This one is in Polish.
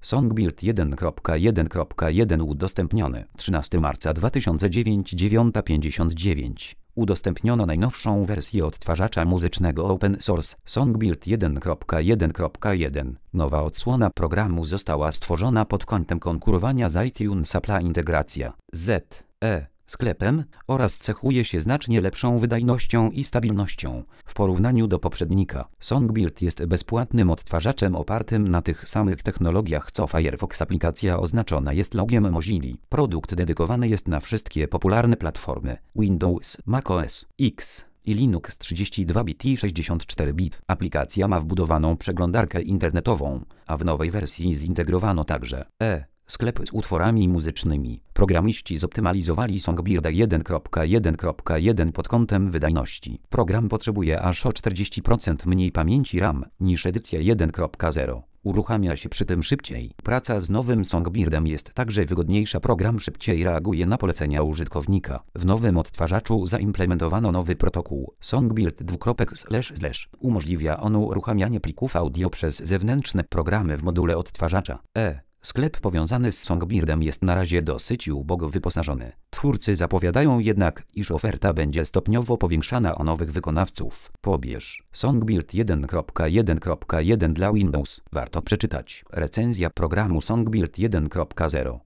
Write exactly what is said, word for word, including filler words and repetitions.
Songbird jeden kropka jeden kropka jeden udostępniony trzynastego marca dwa tysiące dziewiątego dziewiąta pięćdziesiąt dziewięć. Udostępniono najnowszą wersję odtwarzacza muzycznego open source Songbird jeden kropka jeden kropka jeden. Nowa odsłona programu została stworzona pod kątem konkurowania z iTunes Apple'a integracja Z E sklepem oraz cechuje się znacznie lepszą wydajnością i stabilnością w porównaniu do poprzednika. Songbird jest bezpłatnym odtwarzaczem opartym na tych samych technologiach co Firefox. Aplikacja oznaczona jest logiem Mozilla. Produkt dedykowany jest na wszystkie popularne platformy Windows, macOS X i Linux trzydzieści dwa bit i sześćdziesiąt cztery bit. Aplikacja ma wbudowaną przeglądarkę internetową, a w nowej wersji zintegrowano także e sklep z utworami muzycznymi. Programiści zoptymalizowali Songbirda jeden kropka jeden kropka jeden pod kątem wydajności. Program potrzebuje aż o czterdzieści procent mniej pamięci RAM niż edycja jeden kropka zero. Uruchamia się przy tym szybciej. Praca z nowym Songbirdem jest także wygodniejsza. Program szybciej reaguje na polecenia użytkownika. W nowym odtwarzaczu zaimplementowano nowy protokół Songbird dwukropek slash slash. Umożliwia on uruchamianie plików audio przez zewnętrzne programy w module odtwarzacza. E Sklep powiązany z Songbirdem jest na razie dosyć ubogo wyposażony. Twórcy zapowiadają jednak, iż oferta będzie stopniowo powiększana o nowych wykonawców. Pobierz Songbird jeden kropka jeden kropka jeden dla Windows. Warto przeczytać recenzja programu Songbird jeden kropka zero.